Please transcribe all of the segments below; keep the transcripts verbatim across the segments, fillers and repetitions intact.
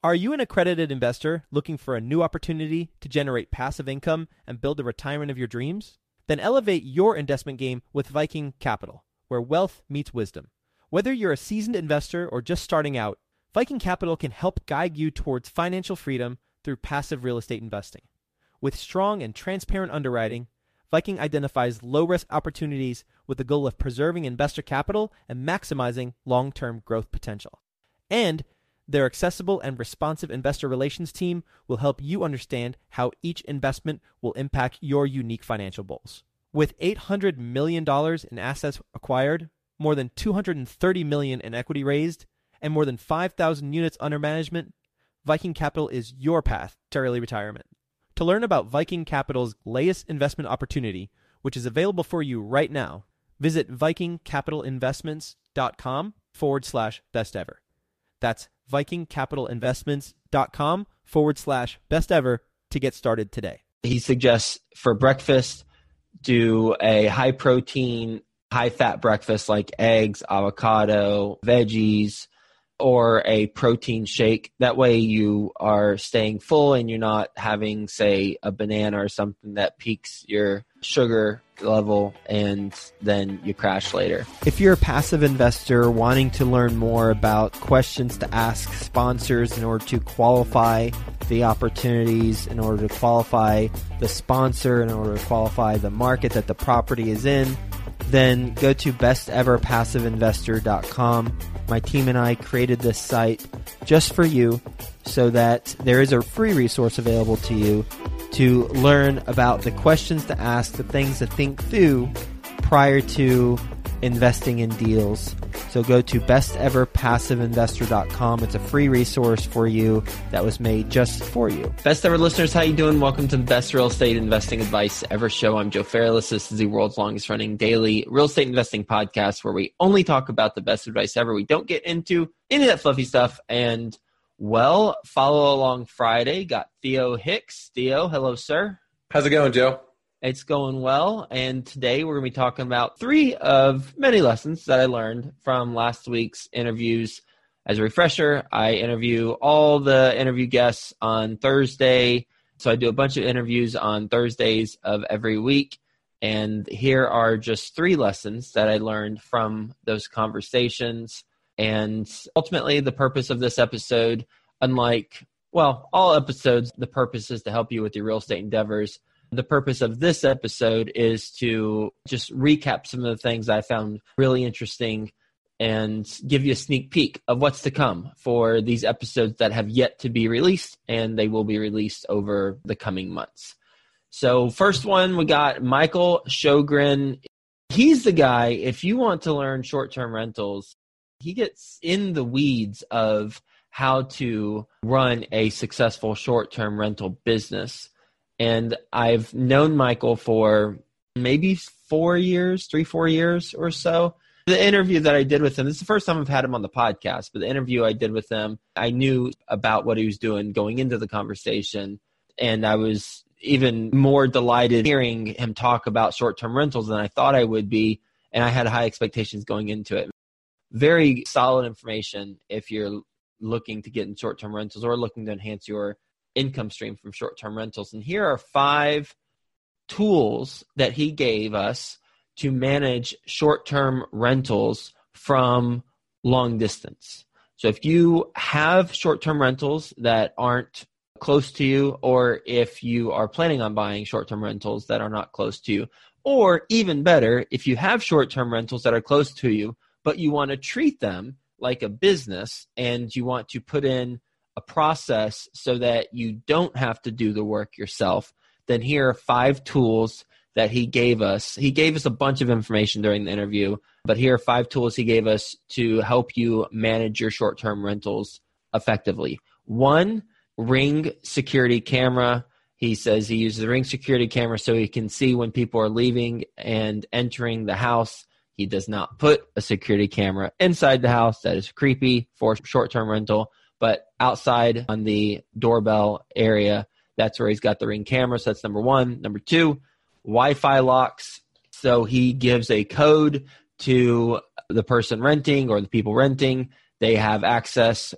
Are you an accredited investor looking for a new opportunity to generate passive income and build the retirement of your dreams? Then elevate your investment game with Viking Capital, where wealth meets wisdom. Whether you're a seasoned investor or just starting out, Viking Capital can help guide you towards financial freedom through passive real estate investing. With strong and transparent underwriting, Viking identifies low-risk opportunities with the goal of preserving investor capital and maximizing long-term growth potential. And their accessible and responsive investor relations team will help you understand how each investment will impact your unique financial goals. With eight hundred million dollars in assets acquired, more than two hundred thirty million dollars in equity raised, and more than five thousand units under management, Viking Capital is your path to early retirement. To learn about Viking Capital's latest investment opportunity, which is available for you right now, visit vikingcapitalinvestments.com forward slash best ever. That's vikingcapitalinvestments.com forward slash best ever to get started today. He suggests for breakfast, do a high protein, high fat breakfast like eggs, avocado, veggies, or a protein shake. That way you are staying full and you're not having, say, a banana or something that peaks your sugar level and then you crash later. If you're a passive investor wanting to learn more about questions to ask sponsors in order to qualify the opportunities, in order to qualify the sponsor, in order to qualify the market that the property is in, then go to best ever passive investor dot com. My team and I created this site just for you so that there is a free resource available to you to learn about the questions to ask, the things to think through prior to investing in deals. So go to best ever passive investor dot com. It's a free resource for you that was made just for you. Best Ever listeners, how you doing? Welcome to the Best Real Estate Investing Advice Ever show. I'm Joe Fairless. This is the world's longest running daily real estate investing podcast where we only talk about the best advice ever. We don't get into any of that fluffy stuff. And, well, follow along Friday. Got Theo Hicks. Theo, hello, sir. How's it going, Joe? It's going well, and today we're going to be talking about three of many lessons that I learned from last week's interviews. As a refresher, I interview all the interview guests on Thursday, so I do a bunch of interviews on Thursdays of every week, and here are just three lessons that I learned from those conversations. And ultimately, the purpose of this episode, unlike, well, all episodes, the purpose is to help you with your real estate endeavors. The purpose of this episode is to just recap some of the things I found really interesting and give you a sneak peek of what's to come for these episodes that have yet to be released, and they will be released over the coming months. So first one, we got Michael Sjogren. He's the guy, if you want to learn short-term rentals, he gets in the weeds of how to run a successful short-term rental business. And I've known Michael for maybe four years, three, four years or so. The interview that I did with him, this is the first time I've had him on the podcast, but the interview I did with him, I knew about what he was doing going into the conversation. And I was even more delighted hearing him talk about short-term rentals than I thought I would be. And I had high expectations going into it. Very solid information if you're looking to get in short-term rentals or looking to enhance your income stream from short-term rentals. And here are five tools that he gave us to manage short-term rentals from long distance. So if you have short-term rentals that aren't close to you, or if you are planning on buying short-term rentals that are not close to you, or even better, if you have short-term rentals that are close to you, but you want to treat them like a business and you want to put in a process so that you don't have to do the work yourself, then here are five tools that he gave us. He gave us a bunch of information during the interview, but here are five tools he gave us to help you manage your short-term rentals effectively. One, Ring security camera. He says he uses the Ring security camera so he can see when people are leaving and entering the house. He does not put a security camera inside the house. That is creepy for short-term rental. But outside on the doorbell area, that's where he's got the Ring camera. So that's number one. Number two, Wi-Fi locks. So he gives a code to the person renting or the people renting. They have access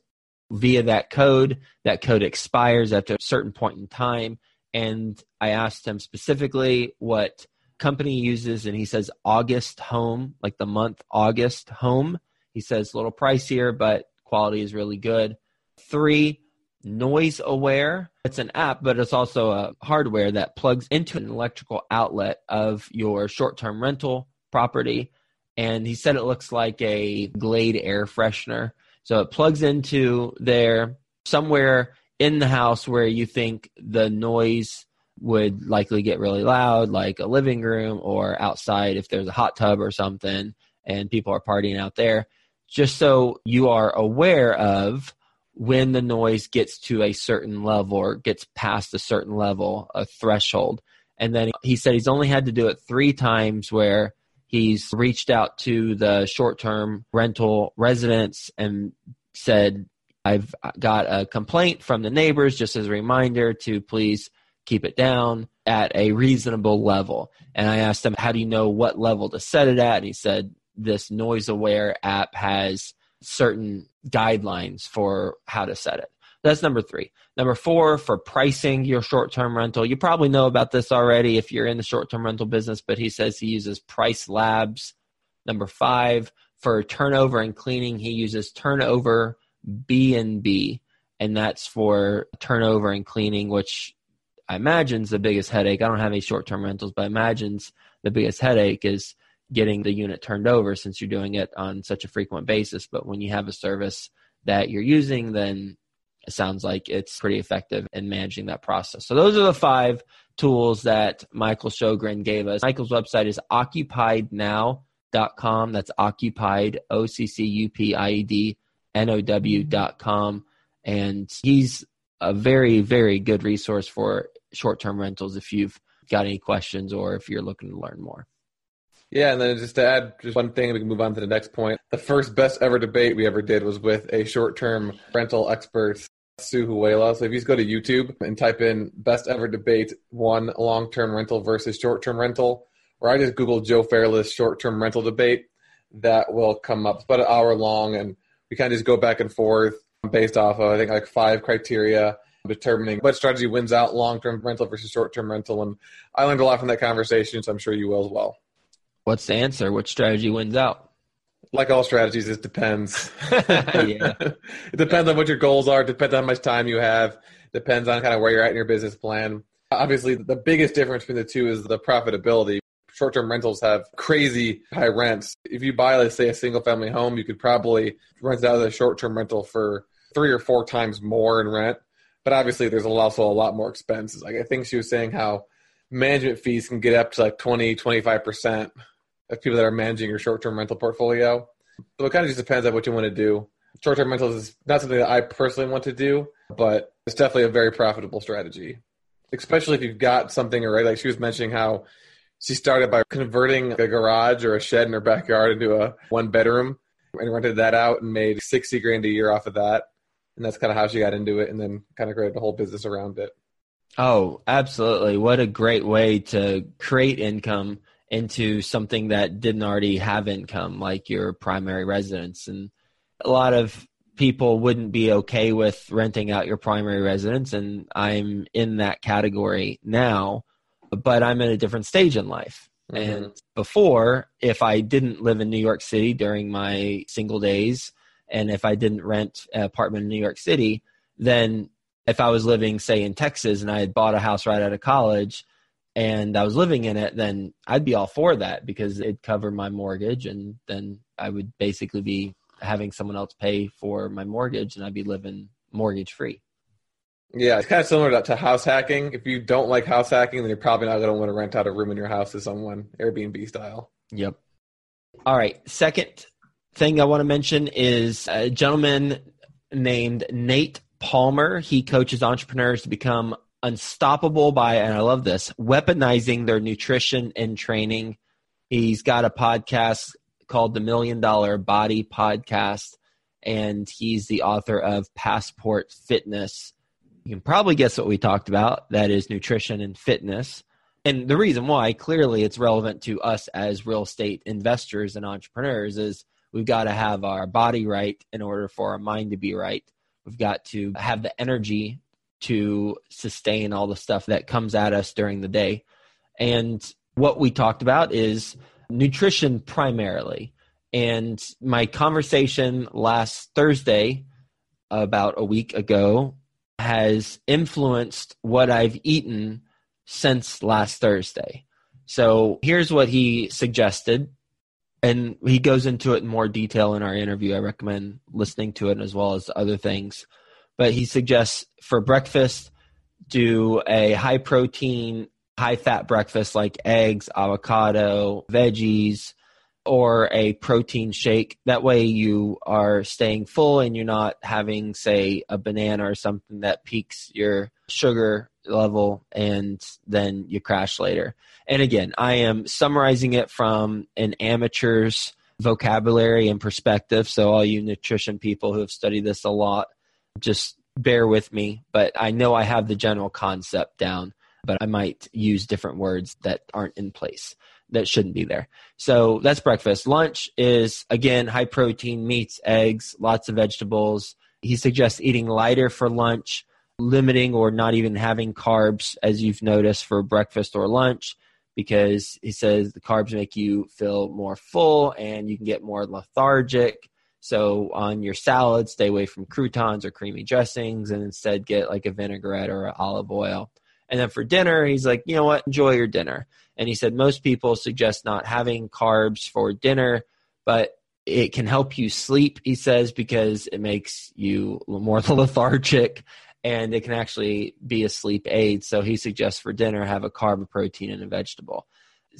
via that code. That code expires after a certain point in time. And I asked him specifically what company he uses, and he says August Home, like the month August Home. He says a little pricier, but quality is really good. Three, Noise Aware. It's an app, but it's also a hardware that plugs into an electrical outlet of your short-term rental property. And he said it looks like a Glade air freshener. So it plugs into there somewhere in the house where you think the noise would likely get really loud, like a living room or outside if there's a hot tub or something and people are partying out there, just so you are aware of when the noise gets to a certain level or gets past a certain level, a threshold. And then he said he's only had to do it three times where he's reached out to the short-term rental residents and said, I've got a complaint from the neighbors, just as a reminder to please keep it down at a reasonable level. And I asked him, how do you know what level to set it at? And he said, this Noise Aware app has certain guidelines for how to set it. That's number three. Number four, for pricing your short-term rental. You probably know about this already if you're in the short-term rental business, but he says he uses Price Labs. Number five, for turnover and cleaning, he uses Turnover B and B, and that's for turnover and cleaning, which I imagine is the biggest headache. I don't have any short-term rentals, but I imagine the biggest headache is getting the unit turned over since you're doing it on such a frequent basis. But when you have a service that you're using, then it sounds like it's pretty effective in managing that process. So those are the five tools that Michael Sjogren gave us. Michael's website is occupied now dot com. That's occupied, O C C U P I E D N O W dot com. And he's a very, very good resource for short-term rentals if you've got any questions or if you're looking to learn more. Yeah, and then just to add just one thing, we can move on to the next point. The first best ever debate we ever did was with a short-term rental expert, Sue Huela. So if you just go to YouTube and type in best ever debate one long-term rental versus short-term rental, or I just Googled Joe Fairless short-term rental debate, that will come up. It's about an hour long, and we kind of just go back and forth based off of, I think, like five criteria determining what strategy wins out long-term rental versus short-term rental. And I learned a lot from that conversation, so I'm sure you will as well. What's the answer? Which strategy wins out? Like all strategies, it depends. Yeah. It depends on what your goals are. It depends on how much time you have. It depends on kind of where you're at in your business plan. Obviously, the biggest difference between the two is the profitability. Short-term rentals have crazy high rents. If you buy, let's say, a single-family home, you could probably rent out of the short-term rental for three or four times more in rent. But obviously, there's also a lot more expenses. Like I think she was saying how management fees can get up to like twenty, twenty-five percent of people that are managing your short-term rental portfolio. So it kind of just depends on what you want to do. Short-term rentals is not something that I personally want to do, but it's definitely a very profitable strategy, especially if you've got something already. Like she was mentioning how she started by converting a garage or a shed in her backyard into a one-bedroom and rented that out and made sixty grand a year off of that. And that's kind of how she got into it and then kind of created a whole business around it. Oh, absolutely. What a great way to create income into something that didn't already have income, like your primary residence. And a lot of people wouldn't be okay with renting out your primary residence, and I'm in that category now, but I'm in a different stage in life. Mm-hmm. And before, if I didn't live in New York City during my single days, and if I didn't rent an apartment in New York City, then if I was living, say, in Texas and I had bought a house right out of college and I was living in it, then I'd be all for that because it'd cover my mortgage, and then I would basically be having someone else pay for my mortgage and I'd be living mortgage free. Yeah, it's kind of similar to, to house hacking. If you don't like house hacking, then you're probably not going to want to rent out a room in your house to someone, Airbnb style. Yep. All right. Second thing I want to mention is a gentleman named Nate Palmer. He coaches entrepreneurs to become unstoppable by, and I love this, weaponizing their nutrition and training. He's got a podcast called the Million Dollar Body Podcast, and he's the author of Passport Fitness. You can probably guess what we talked about. That is nutrition and fitness. And the reason why, clearly it's relevant to us as real estate investors and entrepreneurs, is we've got to have our body right in order for our mind to be right. We've got to have the energy to sustain all the stuff that comes at us during the day. And what we talked about is nutrition primarily. And my conversation last Thursday, about a week ago, has influenced what I've eaten since last Thursday. So here's what he suggested, and he goes into it in more detail in our interview. I recommend listening to it as well as other things. But he suggests for breakfast, do a high protein, high fat breakfast like eggs, avocado, veggies, or a protein shake. That way you are staying full and you're not having, say, a banana or something that peaks your sugar level and then you crash later. And again, I am summarizing it from an amateur's vocabulary and perspective. So all you nutrition people who have studied this a lot, just bear with me. But I know I have the general concept down, but I might use different words that aren't in place, that shouldn't be there. So that's breakfast. Lunch is, again, high protein, meats, eggs, lots of vegetables. He suggests eating lighter for lunch, limiting or not even having carbs, as you've noticed, for breakfast or lunch, because he says the carbs make you feel more full and you can get more lethargic. So on your salad, stay away from croutons or creamy dressings and instead get like a vinaigrette or olive oil. And then for dinner, he's like, you know what, enjoy your dinner. And he said most people suggest not having carbs for dinner, but it can help you sleep, he says, because it makes you more lethargic and it can actually be a sleep aid. So he suggests for dinner, have a carb, a protein, and a vegetable.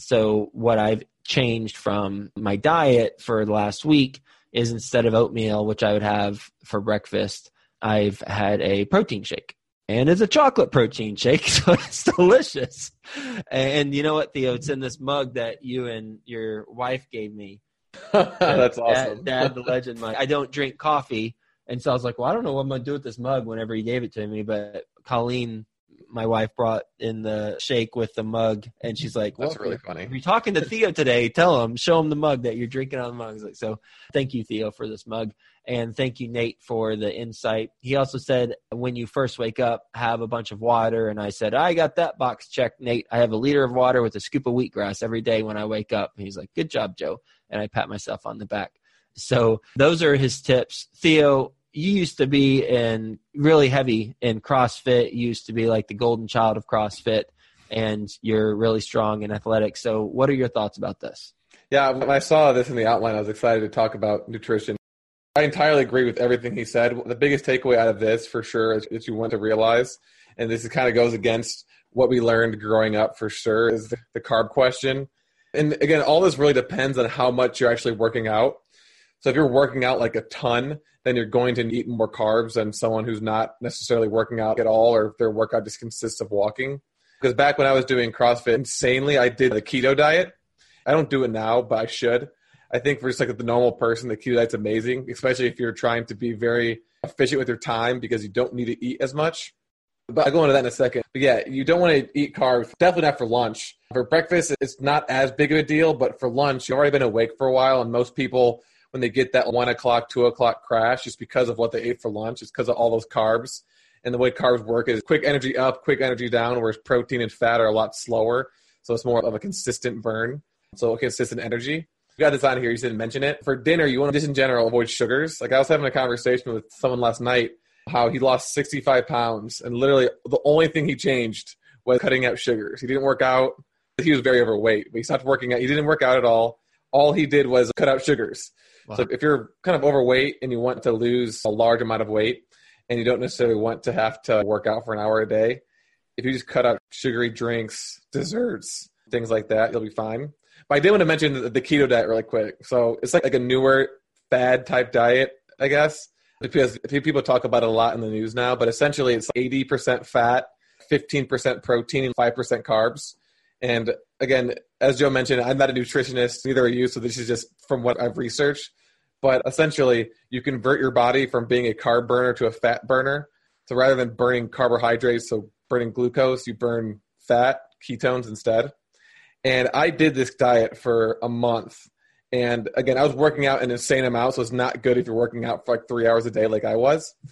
So what I've changed from my diet for the last week is instead of oatmeal, which I would have for breakfast, I've had a protein shake. And it's a chocolate protein shake, so it's delicious. And you know what, Theo? It's in this mug that you and your wife gave me. That's awesome. Dad, Dad, the legend mug. I don't drink coffee, and so I was like, well, I don't know what I'm going to do with this mug whenever he gave it to me. But Colleen, my wife, brought in the shake with the mug, and she's like, well, that's really funny. If you're talking to Theo today, tell him, show him the mug that you're drinking on the mug. Like, so thank you, Theo, for this mug. And thank you, Nate, for the insight. He also said, when you first wake up, have a bunch of water. And I said, I got that box checked, Nate. I have a liter of water with a scoop of wheatgrass every day when I wake up. And he's like, good job, Joe. And I pat myself on the back. So those are his tips. Theo, you used to be in really heavy in CrossFit. You used to be like the golden child of CrossFit, and you're really strong and athletic. So what are your thoughts about this? Yeah, when I saw this in the outline, I was excited to talk about nutrition. I entirely agree with everything he said. The biggest takeaway out of this, for sure, is that you want to realize, and this kind of goes against what we learned growing up for sure, is the, the carb question. And again, all this really depends on how much you're actually working out. So if you're working out like a ton, then you're going to eat more carbs than someone who's not necessarily working out at all, or if their workout just consists of walking. Because back when I was doing CrossFit insanely, I did the keto diet. I don't do it now, but I should. I think for just like the normal person, the keto diet's amazing, especially if you're trying to be very efficient with your time because you don't need to eat as much. But I'll go into that in a second. But yeah, you don't want to eat carbs, definitely not for lunch. For breakfast, it's not as big of a deal, but for lunch, you've already been awake for a while, and most people, when they get that one o'clock, two o'clock crash, it's because of what they ate for lunch. It's because of all those carbs. And the way carbs work is quick energy up, quick energy down, whereas protein and fat are a lot slower. So it's more of a consistent burn. So a consistent energy. You got this on here. You didn't mention it. For dinner, you want to just in general avoid sugars. Like I was having a conversation with someone last night, how he lost sixty-five pounds. And literally the only thing he changed was cutting out sugars. He didn't work out. He was very overweight, but he stopped working out. He didn't work out at all. All he did was cut out sugars. Wow. So if you're kind of overweight and you want to lose a large amount of weight and you don't necessarily want to have to work out for an hour a day, if you just cut out sugary drinks, desserts, things like that, you'll be fine. But I did want to mention the keto diet really quick. So it's like, like a newer fad type diet, I guess, because people talk about it a lot in the news now. But essentially it's eighty percent fat, fifteen percent protein, and five percent carbs. And again, as Joe mentioned, I'm not a nutritionist, neither are you, so this is just from what I've researched. But essentially, you convert your body from being a carb burner to a fat burner. So rather than burning carbohydrates, so burning glucose, you burn fat, ketones instead. And I did this diet for a month. And again, I was working out an insane amount, so it's not good if you're working out for like three hours a day like I was.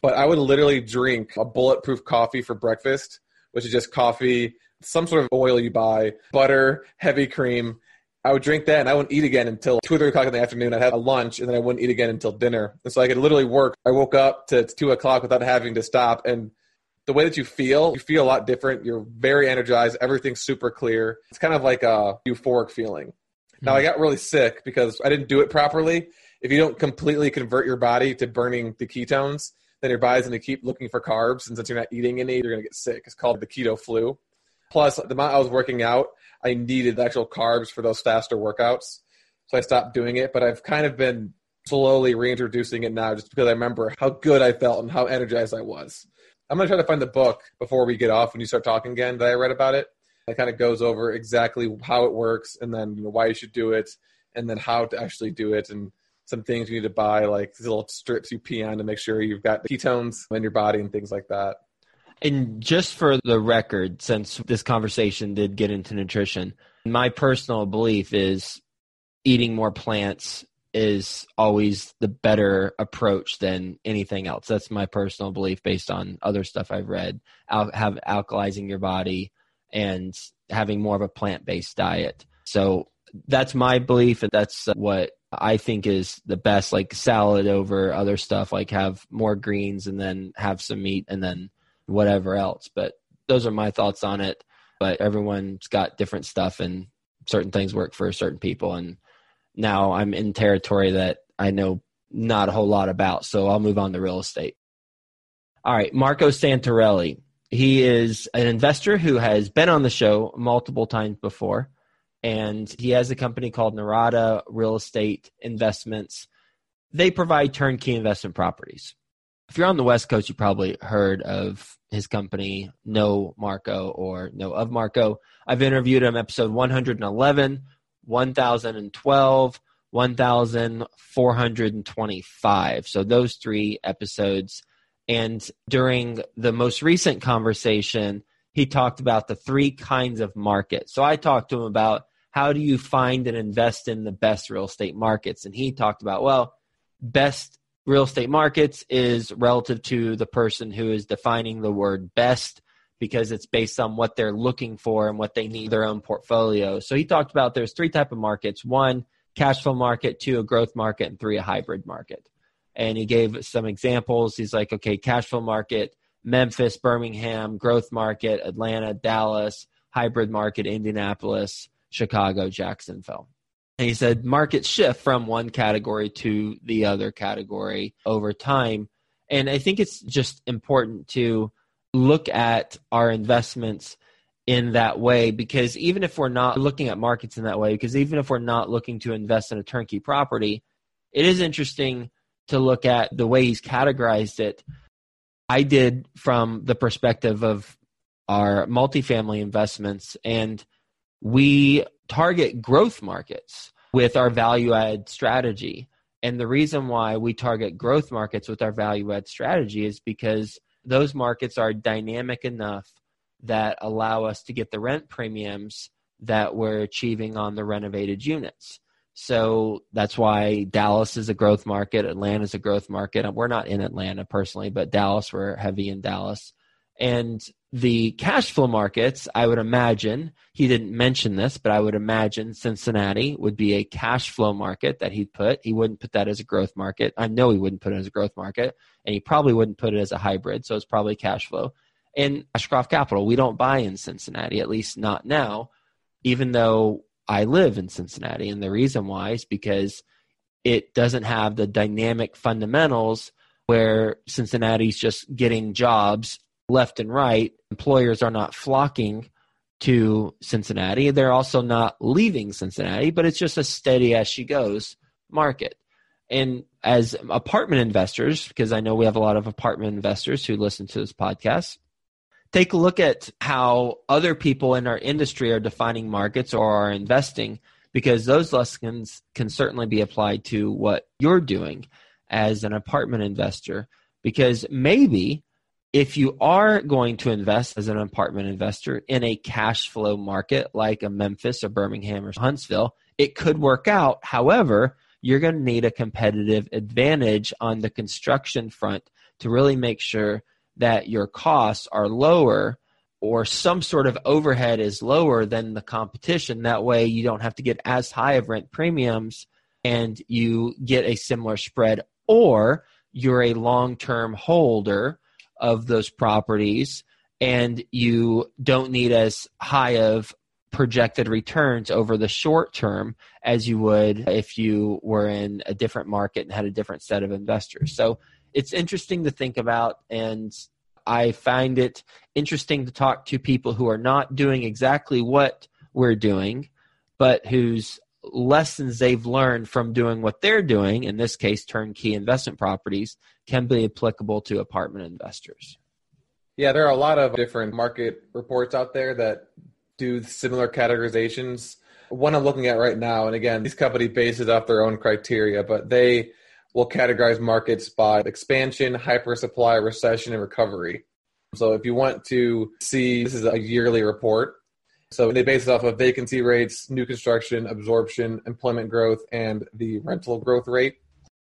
but I would literally drink a bulletproof coffee for breakfast, which is just coffee, some sort of oil you buy, butter, heavy cream. I would drink that and I wouldn't eat again until two or three o'clock in the afternoon. I'd have a lunch and then I wouldn't eat again until dinner. And so I could literally work. I woke up to two o'clock without having to stop. And the way that you feel, you feel a lot different. You're very energized. Everything's super clear. It's kind of like a euphoric feeling. Mm-hmm. Now I got really sick because I didn't do it properly. If you don't completely convert your body to burning the ketones, then your body's going to keep looking for carbs. And since you're not eating any, you're going to get sick. It's called the keto flu. Plus, the amount I was working out, I needed the actual carbs for those faster workouts. So I stopped doing it, but I've kind of been slowly reintroducing it now just because I remember how good I felt and how energized I was. I'm going to try to find the book before we get off when you start talking again that I read about it. It kind of goes over exactly how it works and then, you know, why you should do it and then how to actually do it and some things you need to buy, like these little strips you pee on to make sure you've got ketones in your body and things like that. And just for the record, since this conversation did get into nutrition, my personal belief is eating more plants is always the better approach than anything else. That's my personal belief based on other stuff I've read. Al- have alkalizing your body and having more of a plant-based diet. So that's my belief, and that's what I think is the best, like salad over other stuff, like have more greens and then have some meat and then whatever else. But those are my thoughts on it. But everyone's got different stuff and certain things work for certain people. And now I'm in territory that I know not a whole lot about. So I'll move on to real estate. All right. Marco Santarelli. He is an investor who has been on the show multiple times before. And he has a company called Narada Real Estate Investments. They provide turnkey investment properties. If you're on the West Coast, you probably heard of his company, Know Marco or Know of Marco. I've interviewed him episode one eleven, one thousand twelve, one thousand four hundred twenty-five. So those three episodes. And during the most recent conversation, he talked about the three kinds of markets. So I talked to him about how do you find and invest in the best real estate markets? And he talked about, well, best real estate markets is relative to the person who is defining the word best because it's based on what they're looking for and what they need in their own portfolio. So he talked about there's three types of markets. One, cash flow market. Two, a growth market. And three, a hybrid market. And he gave some examples. He's like, okay, cash flow market, Memphis, Birmingham, growth market, Atlanta, Dallas, hybrid market, Indianapolis, Chicago, Jacksonville. And he said markets shift from one category to the other category over time. And I think it's just important to look at our investments in that way, because even if we're not looking at markets in that way, because even if we're not looking to invest in a turnkey property, it is interesting to look at the way he's categorized it. I did from the perspective of our multifamily investments, and we target growth markets with our value add strategy. And the reason why we target growth markets with our value add strategy is because those markets are dynamic enough that allow us to get the rent premiums that we're achieving on the renovated units. So that's why Dallas is a growth market. Atlanta is a growth market. We're not in Atlanta personally, but Dallas, we're heavy in Dallas. And the cash flow markets, I would imagine, he didn't mention this, but I would imagine Cincinnati would be a cash flow market that he'd put. He wouldn't put that as a growth market. I know he wouldn't put it as a growth market, and he probably wouldn't put it as a hybrid, so it's probably cash flow. And Ashcroft Capital, we don't buy in Cincinnati, at least not now, even though I live in Cincinnati. And the reason why is because it doesn't have the dynamic fundamentals where Cincinnati's just getting jobs left and right. Employers are not flocking to Cincinnati. They're also not leaving Cincinnati, but it's just a steady as she goes market. And as apartment investors, because I know we have a lot of apartment investors who listen to this podcast, take a look at how other people in our industry are defining markets or are investing, because those lessons can certainly be applied to what you're doing as an apartment investor. Because maybe if you are going to invest as an apartment investor in a cash flow market like a Memphis or Birmingham or Huntsville, it could work out. However, you're going to need a competitive advantage on the construction front to really make sure that your costs are lower or some sort of overhead is lower than the competition. That way you don't have to get as high of rent premiums and you get a similar spread, or you're a long-term holder of those properties and you don't need as high of projected returns over the short term as you would if you were in a different market and had a different set of investors. So it's interesting to think about, and I find it interesting to talk to people who are not doing exactly what we're doing, but whose lessons they've learned from doing what they're doing, in this case turnkey investment properties, can be applicable to apartment investors. Yeah, there are a lot of different market reports out there that do similar categorizations. One I'm looking at right now, and again, these companies base it off their own criteria, but they will categorize markets by expansion, hypersupply, recession, and recovery. So if you want to see, this is a yearly report. So they base it off of vacancy rates, new construction, absorption, employment growth, and the rental growth rate.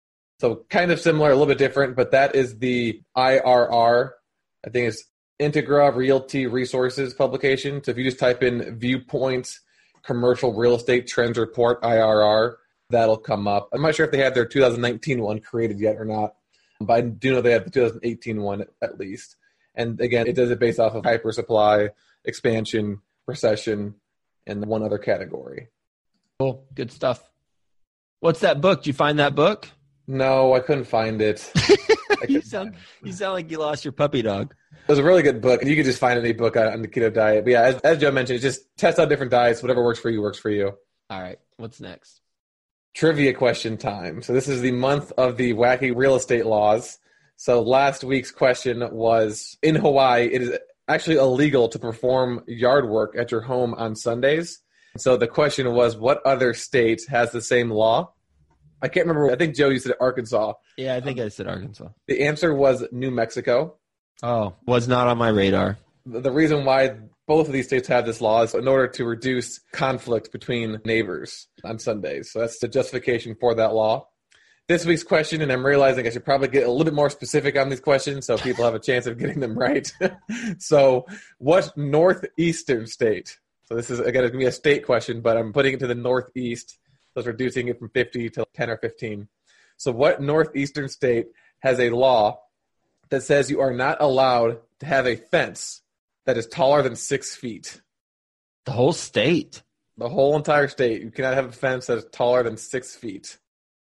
So kind of similar, a little bit different, but that is the I R R. I think it's Integra Realty Resources publication. So if you just type in Viewpoints Commercial Real Estate Trends Report I R R, that'll come up. I'm not sure if they have their two thousand nineteen one created yet or not, but I do know they have the two thousand eighteen one at least. And again, it does it based off of hypersupply, expansion, recession, and one other category. Cool. Good stuff. What's that book? Did you find that book? No, I couldn't find it. you sound you sound like you lost your puppy dog. It was a really good book, and you can just find any book on the keto diet. But yeah, as, as Joe mentioned, it's just test out different diets. Whatever works for you works for you. All right. What's next? Trivia question time. So this is the month of the wacky real estate laws. So last week's question was, in Hawaii, it is actually illegal to perform yard work at your home on Sundays. So the question was, what other state has the same law? I can't remember. I think, Joe, you said Arkansas. Yeah, I think I said Arkansas. The answer was New Mexico. Oh, was not on my radar. The reason why both of these states have this law is in order to reduce conflict between neighbors on Sundays. So that's the justification for that law. This week's question, and I'm realizing I should probably get a little bit more specific on these questions so people have a chance of getting them right. So what northeastern state? So this is, again, it's going to be a state question, but I'm putting it to the northeast. So it's reducing it from fifty to ten or fifteen. So what northeastern state has a law that says you are not allowed to have a fence that is taller than six feet? The whole state? The whole entire state. You cannot have a fence that is taller than six feet.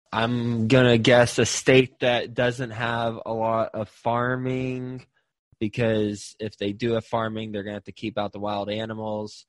I'm going to guess a state that doesn't have a lot of farming, because if they do have farming, they're going to have to keep out the wild animals.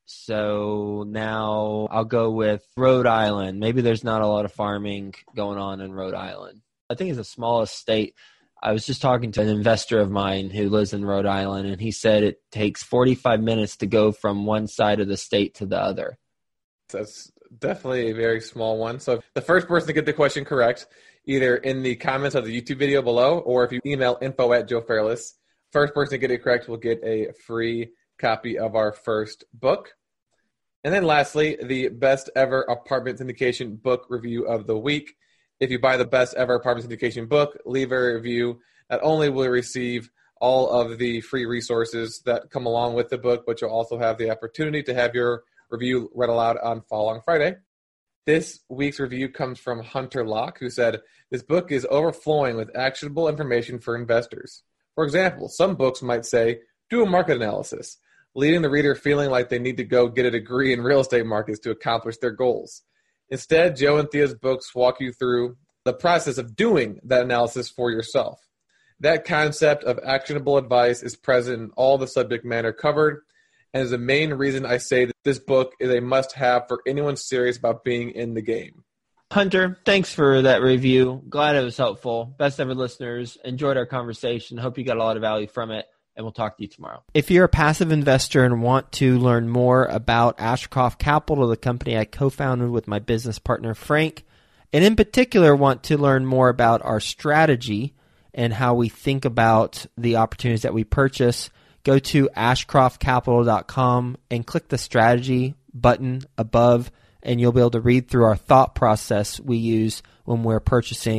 So now I'll go with Rhode Island. Maybe there's not a lot of farming going on in Rhode Island. I think it's the smallest state. I was just talking to an investor of mine who lives in Rhode Island, and he said it takes forty-five minutes to go from one side of the state to the other. That's definitely a very small one. So the first person to get the question correct, either in the comments of the YouTube video below, or if you email info at Joe Fairless, first person to get it correct will get a free copy of our first book. And then lastly, the best ever apartment syndication book review of the week. If you buy the best ever apartment syndication book, leave a review. Not only will you receive all of the free resources that come along with the book, but you'll also have the opportunity to have your review read aloud on Following Friday. This week's review comes from Hunter Locke, who said, "This book is overflowing with actionable information for investors. For example, some books might say, do a market analysis, leaving the reader feeling like they need to go get a degree in real estate markets to accomplish their goals. Instead, Joe and Thea's books walk you through the process of doing that analysis for yourself. That concept of actionable advice is present in all the subject matter covered, and is the main reason I say that this book is a must-have for anyone serious about being in the game." Hunter, thanks for that review. Glad it was helpful. Best ever listeners, enjoyed our conversation. Hope you got a lot of value from it, and we'll talk to you tomorrow. If you're a passive investor and want to learn more about Ashcroft Capital, the company I co-founded with my business partner Frank, and in particular want to learn more about our strategy and how we think about the opportunities that we purchase, go to ashcroft capital dot com and click the strategy button above, and you'll be able to read through our thought process we use when we're purchasing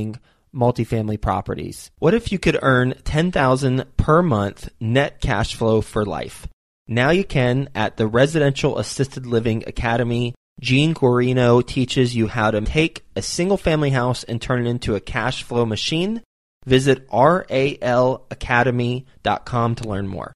multifamily properties. What if you could earn ten thousand dollars per month net cash flow for life? Now you can at the Residential Assisted Living Academy. Gene Guarino teaches you how to take a single-family house and turn it into a cash flow machine. Visit R A L academy dot com to learn more.